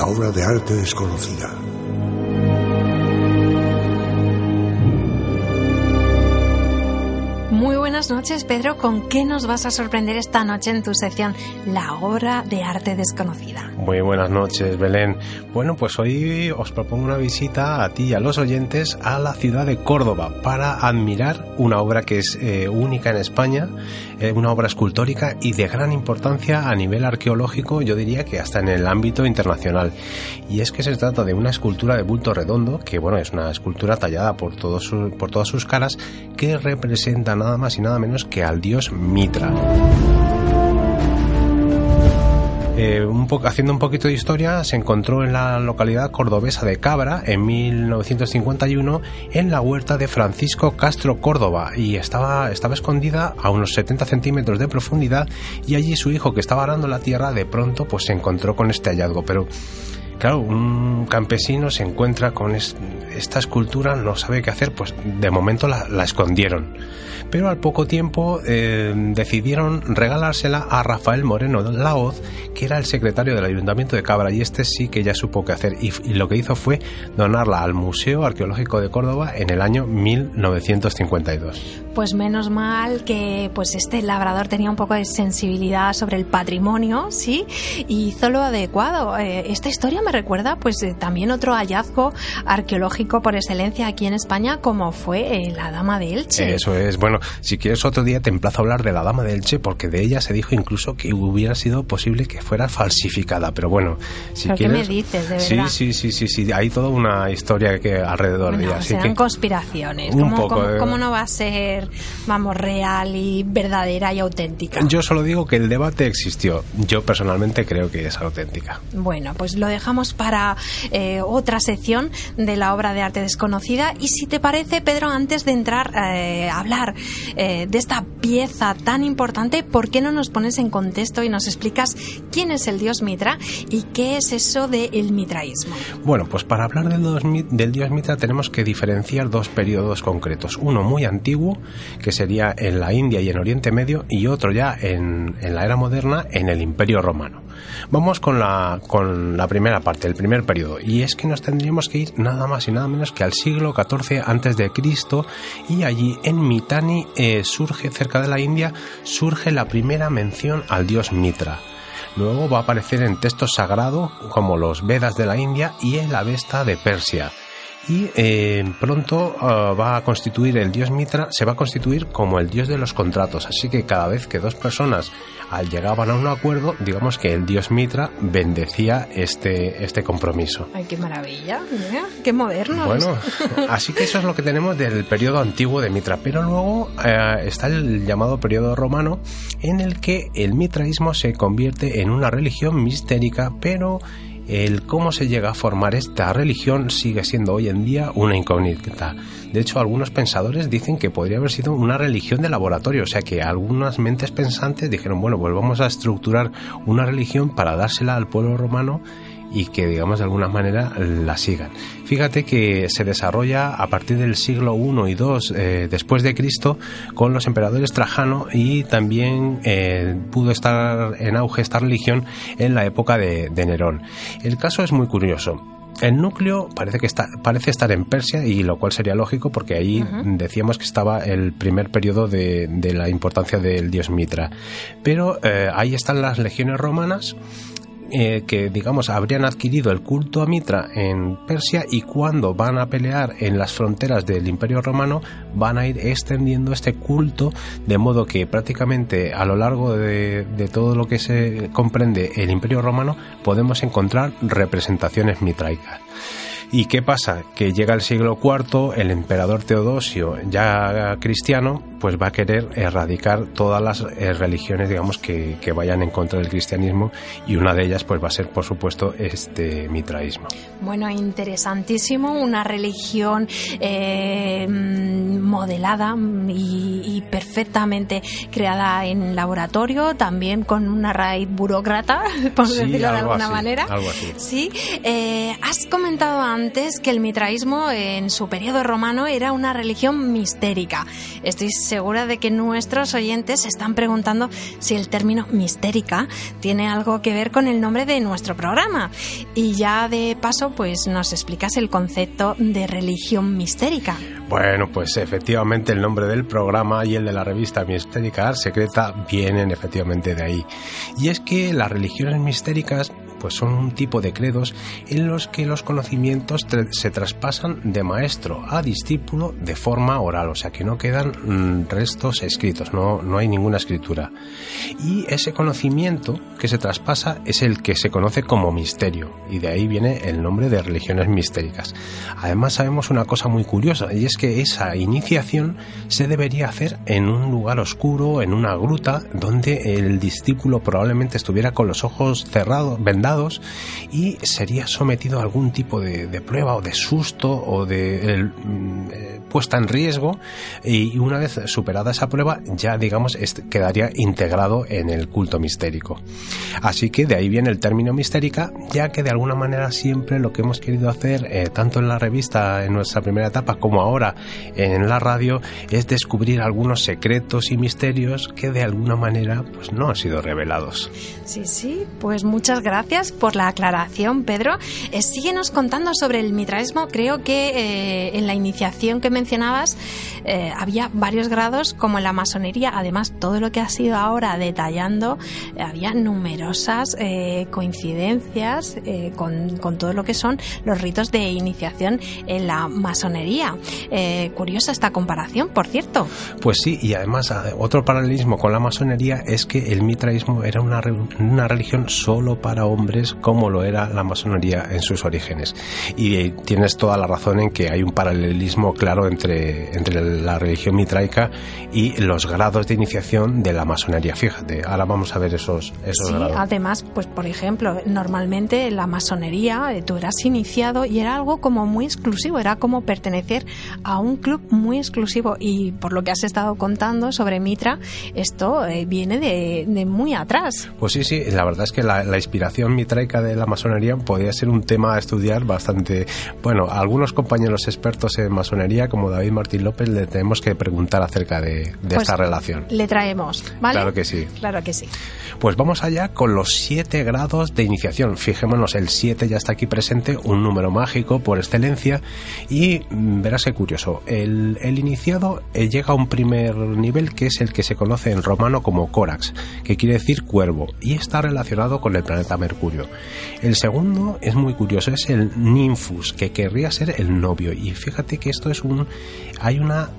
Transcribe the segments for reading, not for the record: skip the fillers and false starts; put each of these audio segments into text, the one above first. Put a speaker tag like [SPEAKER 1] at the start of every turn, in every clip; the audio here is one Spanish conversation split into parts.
[SPEAKER 1] obra de arte desconocida.
[SPEAKER 2] Muy buenas noches, Pedro. ¿Con qué nos vas a sorprender esta noche en tu sección La obra de arte desconocida?
[SPEAKER 3] Muy buenas noches, Belén. Bueno, pues hoy os propongo una visita a ti y a los oyentes a la ciudad de Córdoba para admirar una obra que es única en España, una obra escultórica y de gran importancia a nivel arqueológico, yo diría que hasta en el ámbito internacional. Y es que se trata de una escultura de bulto redondo, que bueno, es una escultura tallada por todas sus caras, que representa nada más y nada menos que al dios Mitra. Haciendo un poquito de historia, se encontró en la localidad cordobesa de Cabra en 1951 en la huerta de Francisco Castro Córdoba y estaba escondida a unos 70 centímetros de profundidad, y allí su hijo, que estaba arando la tierra, de pronto pues se encontró con este hallazgo. Pero claro, un campesino se encuentra con esta escultura, no sabe qué hacer, pues de momento la escondieron. Pero al poco tiempo decidieron regalársela a Rafael Moreno Laoz, que era el secretario del Ayuntamiento de Cabra, y este sí que ya supo qué hacer, y lo que hizo fue donarla al Museo Arqueológico de Córdoba en el año 1952.
[SPEAKER 2] Pues menos mal que pues este labrador tenía un poco de sensibilidad sobre el patrimonio, ¿sí? Y hizo lo adecuado. Esta historia me recuerda pues también otro hallazgo arqueológico por excelencia aquí en España, como fue la Dama de Elche.
[SPEAKER 3] Eso es. Bueno, si quieres otro día te emplazo a hablar de la Dama de Elche, porque de ella se dijo incluso que hubiera sido posible que fuera falsificada, pero bueno, si
[SPEAKER 2] ¿Pero
[SPEAKER 3] quieres...
[SPEAKER 2] qué me dices, de verdad?
[SPEAKER 3] Sí, hay toda una historia que alrededor de ella. Así
[SPEAKER 2] serán
[SPEAKER 3] que
[SPEAKER 2] conspiraciones. ¿Cómo no va a ser, vamos, real y verdadera y auténtica?
[SPEAKER 3] Yo solo digo que el debate existió. Yo personalmente creo que es auténtica.
[SPEAKER 2] Bueno, pues lo dejamos para otra sección de la obra de arte desconocida. Y si te parece, Pedro, antes de entrar a hablar de esta pieza tan importante, ¿por qué no nos pones en contexto y nos explicas quién es el dios Mitra y qué es eso del mitraísmo?
[SPEAKER 3] Bueno, pues para hablar del dios Mitra tenemos que diferenciar dos periodos concretos. Uno muy antiguo, que sería en la India y en Oriente Medio, y otro ya en la era moderna, en el Imperio Romano. Vamos con la primera parte, el primer periodo, y es que nos tendríamos que ir nada más y nada menos que al siglo XIV a.C., y allí en Mitanni, cerca de la India, surge la primera mención al dios Mitra. Luego va a aparecer en textos sagrados como los Vedas de la India y el Avesta de Persia. Y pronto va a constituir el dios Mitra, se va a constituir como el dios de los contratos. Así que cada vez que dos personas llegaban a un acuerdo, digamos que el dios Mitra bendecía este compromiso.
[SPEAKER 2] ¡Ay, qué maravilla! ¡Qué modernos!
[SPEAKER 3] Bueno, así que eso es lo que tenemos del periodo antiguo de Mitra. Pero luego está el llamado periodo romano, en el que el mitraísmo se convierte en una religión mistérica, pero el cómo se llega a formar esta religión sigue siendo hoy en día una incógnita. De hecho, algunos pensadores dicen que podría haber sido una religión de laboratorio, o sea que algunas mentes pensantes dijeron, bueno, pues vamos a estructurar una religión para dársela al pueblo romano y que, digamos, de alguna manera la sigan. Fíjate que se desarrolla a partir del siglo I y II después de Cristo con los emperadores Trajano, y también pudo estar en auge esta religión en la época de Nerón. El caso es muy curioso. El núcleo parece estar en Persia, y lo cual sería lógico porque ahí decíamos que estaba el primer periodo de la importancia del dios Mitra. Pero ahí están las legiones romanas, que digamos habrían adquirido el culto a Mitra en Persia, y cuando van a pelear en las fronteras del Imperio Romano van a ir extendiendo este culto, de modo que prácticamente a lo largo de todo lo que se comprende el Imperio Romano podemos encontrar representaciones mitraicas. ¿Y qué pasa? Que llega el siglo IV, el emperador Teodosio, ya cristiano, pues va a querer erradicar todas las religiones, digamos, que vayan en contra del cristianismo, y una de ellas pues va a ser, por supuesto, este mitraísmo.
[SPEAKER 2] Bueno, interesantísimo, una religión modelada y perfectamente creada en laboratorio, también con una raíz burócrata, por decirlo de alguna manera.
[SPEAKER 3] Algo así.
[SPEAKER 2] Sí. Has comentado antes antes que el mitraísmo en su periodo romano era una religión mistérica. Estoy segura de que nuestros oyentes se están preguntando si el término mistérica tiene algo que ver con el nombre de nuestro programa. Y ya de paso, pues nos explicas el concepto de religión mistérica.
[SPEAKER 3] Bueno, pues efectivamente el nombre del programa y el de la revista Mistérica Ars Secreta vienen efectivamente de ahí. Y es que las religiones mistéricas pues son un tipo de credos en los que los conocimientos se traspasan de maestro a discípulo de forma oral, o sea que no quedan restos escritos, no hay ninguna escritura. Y ese conocimiento que se traspasa es el que se conoce como misterio, y de ahí viene el nombre de religiones mistéricas. Además sabemos una cosa muy curiosa, y es que esa iniciación se debería hacer en un lugar oscuro, en una gruta, donde el discípulo probablemente estuviera con los ojos cerrados, vendados, y sería sometido a algún tipo de prueba o de susto o de puesta en riesgo, y una vez superada esa prueba ya digamos quedaría integrado en el culto mistérico. Así que de ahí viene el término mistérica, ya que de alguna manera siempre lo que hemos querido hacer tanto en la revista en nuestra primera etapa como ahora en la radio es descubrir algunos secretos y misterios que de alguna manera pues no han sido revelados.
[SPEAKER 2] Sí, pues muchas gracias por la aclaración, Pedro. Síguenos contando sobre el mitraísmo. Creo que en la iniciación que mencionabas había varios grados, como en la masonería. Además, todo lo que has ido ahora detallando, había numerosas coincidencias con todo lo que son los ritos de iniciación en la masonería. Curiosa esta comparación, por cierto.
[SPEAKER 3] Pues sí, y además otro paralelismo con la masonería es que el mitraísmo era una religión solo para hombres, como lo era la masonería en sus orígenes. Y tienes toda la razón en que hay un paralelismo claro entre la religión mitraica y los grados de iniciación de la masonería. Fíjate, ahora vamos a ver esos grados.
[SPEAKER 2] Además, pues por ejemplo, normalmente en la masonería tú eras iniciado y era algo como muy exclusivo, era como pertenecer a un club muy exclusivo, y por lo que has estado contando sobre Mitra, esto viene de muy atrás.
[SPEAKER 3] Pues sí, la verdad es que la inspiración mitraica de la masonería podría ser un tema a estudiar bastante. Bueno, a algunos compañeros expertos en masonería como David Martín López le tenemos que preguntar acerca de esta relación.
[SPEAKER 2] Le traemos, ¿vale?
[SPEAKER 3] Claro que sí.
[SPEAKER 2] Claro que sí.
[SPEAKER 3] Pues vamos allá con los 7 grados de iniciación. Fijémonos, el 7 ya está aquí presente, un número mágico por excelencia, y verás qué curioso. El iniciado llega a un primer nivel que es el que se conoce en romano como Corax, que quiere decir cuervo, y está relacionado con el planeta Mercurio. El segundo es muy curioso, es el Ninfus, que querría ser el novio, y fíjate que esto es hay una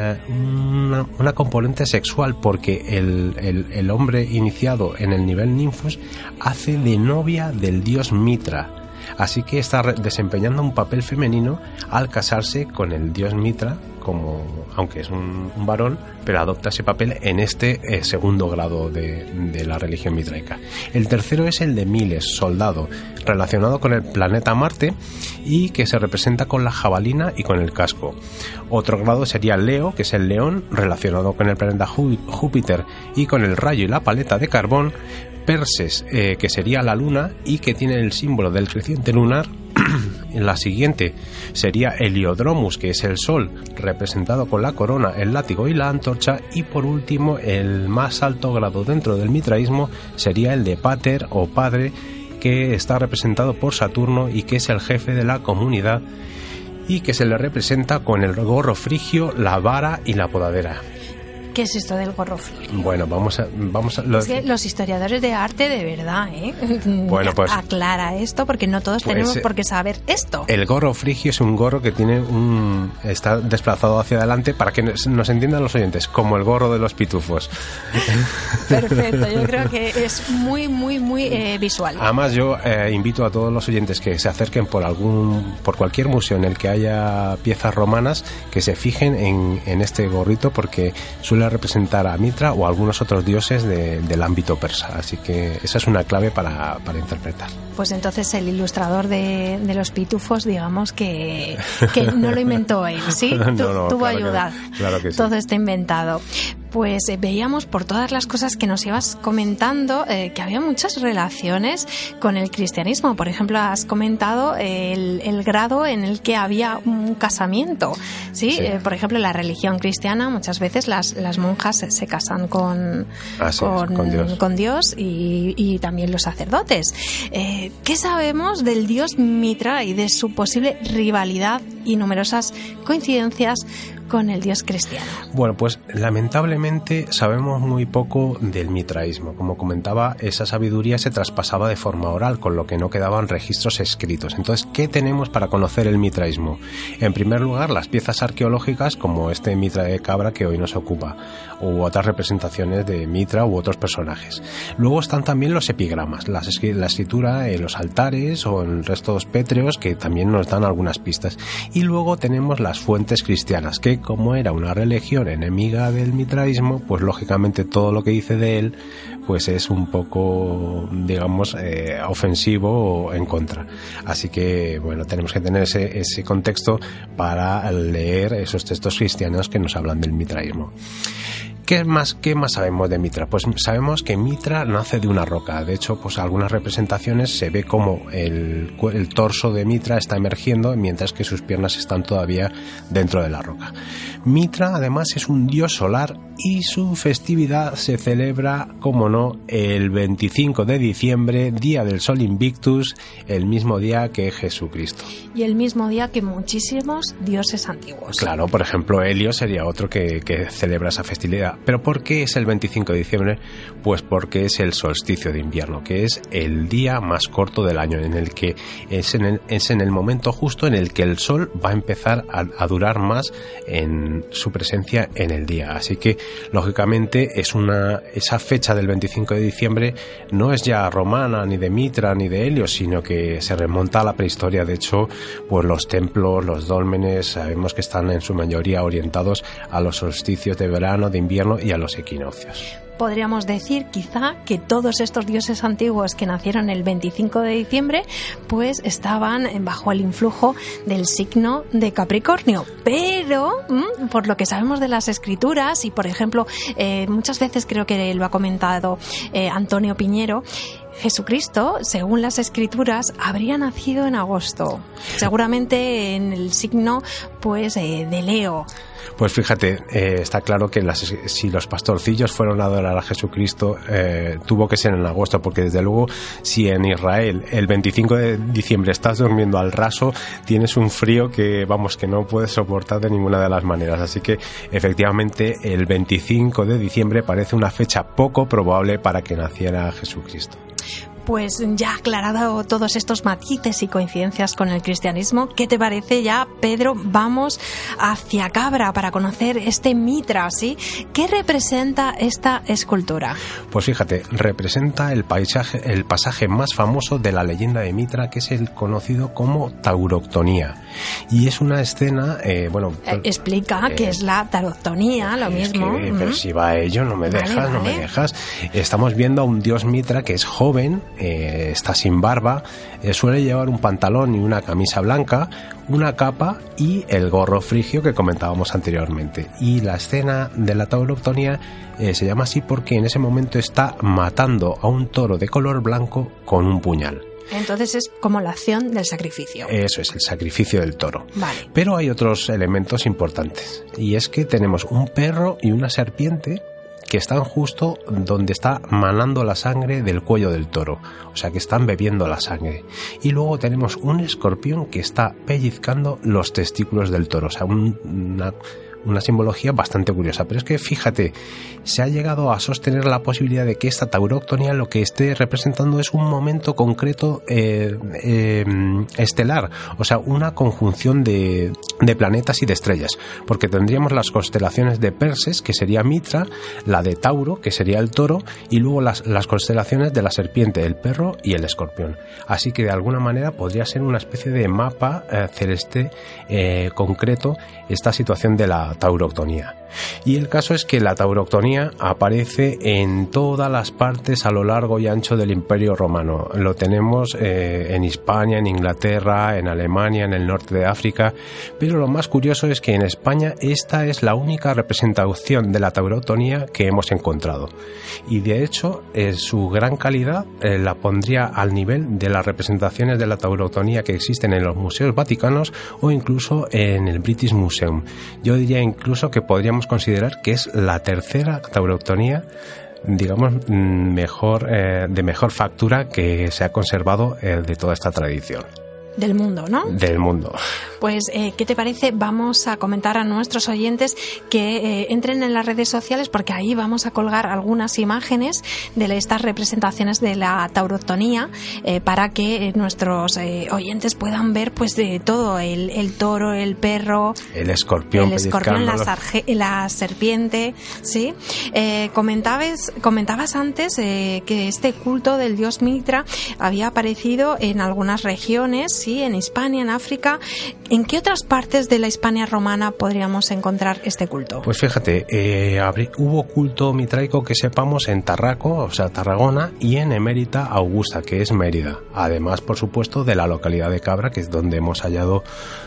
[SPEAKER 3] componente sexual, porque el hombre iniciado en el nivel Ninfus hace de novia del dios Mitra, así que está desempeñando un papel femenino al casarse con el dios Mitra, aunque es un varón, pero adopta ese papel en este segundo grado de la religión mitraica. El tercero es el de Miles, soldado, relacionado con el planeta Marte, y que se representa con la jabalina y con el casco. Otro grado sería Leo, que es el león, relacionado con el planeta Júpiter y con el rayo y la paleta de carbón. Perses, que sería la luna y que tiene el símbolo del creciente lunar. En la siguiente sería Heliodromus, que es el sol, representado con la corona, el látigo y la antorcha. Y por último, el más alto grado dentro del mitraísmo sería el de Pater o padre, que está representado por Saturno y que es el jefe de la comunidad, y que se le representa con el gorro frigio, la vara y la podadera.
[SPEAKER 2] ¿Qué es esto del gorro frigio?
[SPEAKER 3] Bueno, vamos a
[SPEAKER 2] Es que los historiadores de arte, de verdad,
[SPEAKER 3] Bueno, pues
[SPEAKER 2] aclara esto, porque no todos tenemos por qué saber esto.
[SPEAKER 3] El gorro frigio es un gorro que está desplazado hacia adelante, para que nos entiendan los oyentes, como el gorro de los pitufos.
[SPEAKER 2] Perfecto, yo creo que es muy, muy, muy visual.
[SPEAKER 3] Además, yo invito a todos los oyentes que se acerquen por cualquier museo en el que haya piezas romanas, que se fijen en este gorrito, porque suele representar a Mitra o a algunos otros dioses del ámbito persa, así que esa es una clave para interpretar.
[SPEAKER 2] Pues entonces el ilustrador de los pitufos, digamos que no lo inventó él, ¿sí? Tuvo
[SPEAKER 3] claro
[SPEAKER 2] ayuda.
[SPEAKER 3] Claro que sí.
[SPEAKER 2] Todo está inventado. Pues veíamos por todas las cosas que nos ibas comentando que había muchas relaciones con el cristianismo. Por ejemplo, has comentado el grado en el que había un casamiento. ¿Sí?
[SPEAKER 3] Sí.
[SPEAKER 2] Por ejemplo, en la religión cristiana muchas veces las monjas se casan con Dios y también los sacerdotes. ¿Qué sabemos del dios Mitra y de su posible rivalidad y numerosas coincidencias con el dios cristiano?
[SPEAKER 3] Bueno, pues lamentablemente sabemos muy poco del mitraísmo. Como comentaba, esa sabiduría se traspasaba de forma oral, con lo que no quedaban registros escritos. Entonces, ¿qué tenemos para conocer el mitraísmo? En primer lugar, las piezas arqueológicas como este Mitra de cabra que hoy nos ocupa, u otras representaciones de Mitra u otros personajes. Luego están también los epigramas, la escritura en los altares o en restos pétreos que también nos dan algunas pistas. Y luego tenemos las fuentes cristianas, que como era una religión enemiga del mitraísmo, pues lógicamente todo lo que dice de él pues es un poco, digamos, ofensivo o en contra. Así que, bueno, tenemos que tener ese contexto para leer esos textos cristianos que nos hablan del mitraísmo. ¿Qué más sabemos de Mitra? Pues sabemos que Mitra nace de una roca. De hecho, pues algunas representaciones se ve como el torso de Mitra está emergiendo, mientras que sus piernas están todavía dentro de la roca. Mitra, además, es un dios solar y su festividad se celebra, como no, el 25 de diciembre, día del Sol Invictus, el mismo día que Jesucristo.
[SPEAKER 2] Y el mismo día que muchísimos dioses antiguos.
[SPEAKER 3] Claro, por ejemplo, Helio sería otro que celebra esa festividad. ¿Pero por qué es el 25 de diciembre? Pues porque es el solsticio de invierno, que es el día más corto del año, en el que es en el momento justo en el que el sol va a empezar a durar más en su presencia en el día. Así que, lógicamente, esa fecha del 25 de diciembre no es ya romana, ni de Mitra, ni de Helio, sino que se remonta a la prehistoria. De hecho, pues los templos, los dólmenes, sabemos que están en su mayoría orientados a los solsticios de verano, de invierno y a los equinoccios.
[SPEAKER 2] Podríamos decir quizá que todos estos dioses antiguos que nacieron el 25 de diciembre pues estaban bajo el influjo del signo de Capricornio, pero por lo que sabemos de las escrituras y por ejemplo muchas veces creo que lo ha comentado Antonio Piñero, Jesucristo, según las escrituras, habría nacido en agosto, seguramente en el signo pues de Leo.
[SPEAKER 3] Pues fíjate, está claro que si los pastorcillos fueron a adorar a Jesucristo, tuvo que ser en agosto, porque desde luego si en Israel el 25 de diciembre estás durmiendo al raso, tienes un frío que no puedes soportar de ninguna de las maneras. Así que efectivamente el 25 de diciembre parece una fecha poco probable para que naciera Jesucristo.
[SPEAKER 2] Pues ya aclarado todos estos matices y coincidencias con el cristianismo, ¿qué te parece ya, Pedro? Vamos hacia Cabra para conocer este Mitra, ¿sí? ¿Qué representa esta escultura?
[SPEAKER 3] Pues fíjate, representa el pasaje más famoso de la leyenda de Mitra, que es el conocido como tauroctonía. Y es una escena,
[SPEAKER 2] explica qué es la tauroctonía, lo mismo.
[SPEAKER 3] Pero si va a ello, no me dejas. Estamos viendo a un dios Mitra que es joven, está sin barba, suele llevar un pantalón y una camisa blanca, una capa y el gorro frigio que comentábamos anteriormente. Y la escena de la tauroctonía se llama así porque en ese momento está matando a un toro de color blanco con un puñal.
[SPEAKER 2] Entonces es como la acción del sacrificio.
[SPEAKER 3] Eso es, el sacrificio del toro.
[SPEAKER 2] Vale.
[SPEAKER 3] Pero hay otros elementos importantes, y es que tenemos un perro y una serpiente que están justo donde está manando la sangre del cuello del toro, o sea que están bebiendo la sangre. Y luego tenemos un escorpión que está pellizcando los testículos del toro, o sea, una simbología bastante curiosa. Pero es que fíjate, se ha llegado a sostener la posibilidad de que esta tauroctonía lo que esté representando es un momento concreto estelar, o sea, una conjunción de planetas y de estrellas, porque tendríamos las constelaciones de Perses, que sería Mitra, la de Tauro, que sería el toro, y luego las constelaciones de la serpiente, el perro y el escorpión. Así que de alguna manera podría ser una especie de mapa celeste concreto esta situación de la la tauroctonía. Y el caso es que la tauroctonía aparece en todas las partes a lo largo y ancho del Imperio Romano. Lo tenemos en Hispania, en Inglaterra, en Alemania, en el norte de África, pero lo más curioso es que en España esta es la única representación de la tauroctonía que hemos encontrado. Y de hecho, su gran calidad la pondría al nivel de las representaciones de la tauroctonía que existen en los museos vaticanos o incluso en el British Museum. Yo diría incluso que podríamos considerar que es la tercera tauroctonía, digamos, de mejor factura que se ha conservado de toda esta tradición.
[SPEAKER 2] Del mundo, ¿no? Del mundo. Pues, ¿qué te parece? Vamos a comentar a nuestros oyentes que entren en las redes sociales, porque ahí vamos a colgar algunas imágenes de estas representaciones de la tauroctonía para que nuestros oyentes puedan ver pues de todo, el toro, el perro, el escorpión, la serpiente, ¿sí? Comentabas antes que este culto del dios Mitra había aparecido en algunas regiones, sí, en Hispania, en África. ¿En qué otras partes de la Hispania romana podríamos encontrar este culto?
[SPEAKER 3] Pues fíjate, hubo culto mitraico que sepamos en Tarraco, o sea, Tarragona, y en Emérita Augusta, que es Mérida. Además, por supuesto, de la localidad de Cabra, que es donde hemos hallado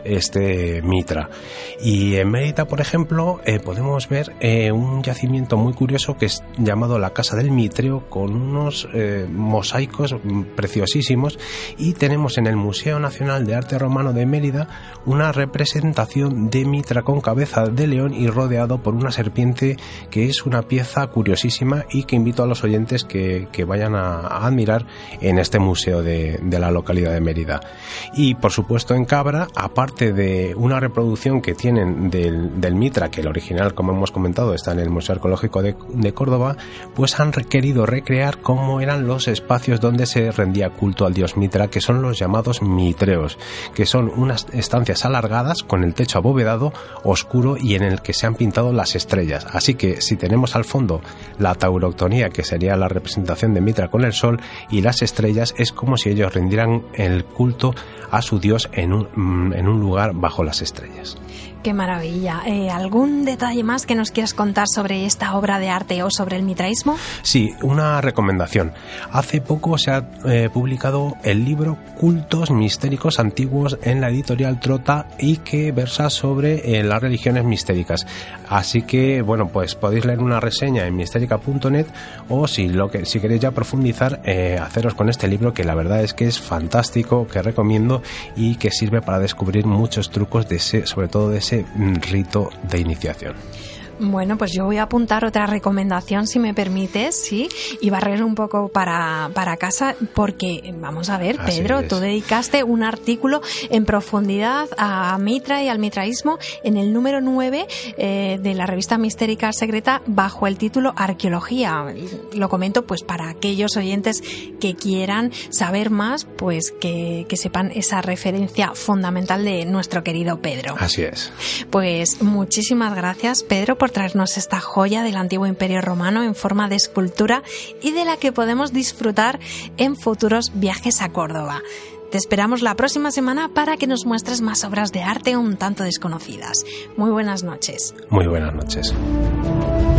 [SPEAKER 3] este Mitra. Y en Mérida, por ejemplo, podemos ver un yacimiento muy curioso que es llamado la Casa del Mitreo, con unos mosaicos preciosísimos, y tenemos en el Museo Nacional de Arte Romano de Mérida una representación de Mitra con cabeza de león y rodeado por una serpiente, que es una pieza curiosísima y que invito a los oyentes que vayan a admirar en este museo de la localidad de Mérida. Y por supuesto en Cabra, aparte de una reproducción que tienen del Mitra, que el original, como hemos comentado, está en el Museo Arqueológico de Córdoba, pues han querido recrear cómo eran los espacios donde se rendía culto al dios Mitra, que son los llamados mitreos, que son unas estancias alargadas con el techo abovedado, oscuro, y en el que se han pintado las estrellas. Así que si tenemos al fondo la tauroctonía, que sería la representación de Mitra con el sol, y las estrellas, es como si ellos rindieran el culto a su dios en un lugar bajo las estrellas.
[SPEAKER 2] ¡Qué maravilla! ¿Algún detalle más que nos quieras contar sobre esta obra de arte o sobre el mitraísmo?
[SPEAKER 3] Sí, una recomendación. Hace poco se ha publicado el libro Cultos Mistéricos Antiguos en la editorial Trota, y que versa sobre las religiones mistéricas. Así que, bueno, pues podéis leer una reseña en mistérica.net, o si queréis ya profundizar, haceros con este libro, que la verdad es que es fantástico, que recomiendo y que sirve para descubrir muchos trucos sobre todo de ese rito de iniciación.
[SPEAKER 2] Bueno, pues yo voy a apuntar otra recomendación, si me permites, ¿sí? Y barrer un poco para casa, porque, vamos a ver, Pedro, tú dedicaste un artículo en profundidad a Mitra y al mitraísmo en el número 9 de la revista Mistérica Secreta, bajo el título Arqueología. Lo comento pues para aquellos oyentes que quieran saber más, pues que sepan esa referencia fundamental de nuestro querido Pedro.
[SPEAKER 3] Así es.
[SPEAKER 2] Pues muchísimas gracias, Pedro, por traernos esta joya del antiguo Imperio Romano en forma de escultura, y de la que podemos disfrutar en futuros viajes a Córdoba. Te esperamos la próxima semana para que nos muestres más obras de arte un tanto desconocidas. Muy buenas noches.
[SPEAKER 3] Muy buenas noches.